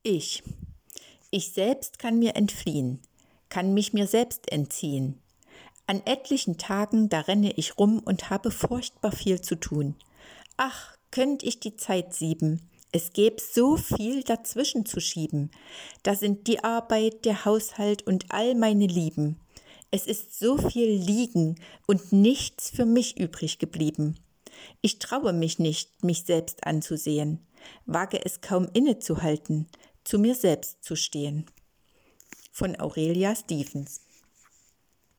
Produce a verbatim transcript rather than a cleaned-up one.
Ich. Ich selbst kann mir entfliehen, kann mich mir selbst entziehen. An etlichen Tagen, da renne ich rum und habe furchtbar viel zu tun. Ach, könnt ich die Zeit sieben, es gäb so viel dazwischen zu schieben. Da sind die Arbeit, der Haushalt und all meine Lieben. Es ist so viel liegen und nichts für mich übrig geblieben. Ich traue mich nicht, mich selbst anzusehen, wage es kaum innezuhalten, zu mir selbst zu stehen. Von Aurelia Stevens.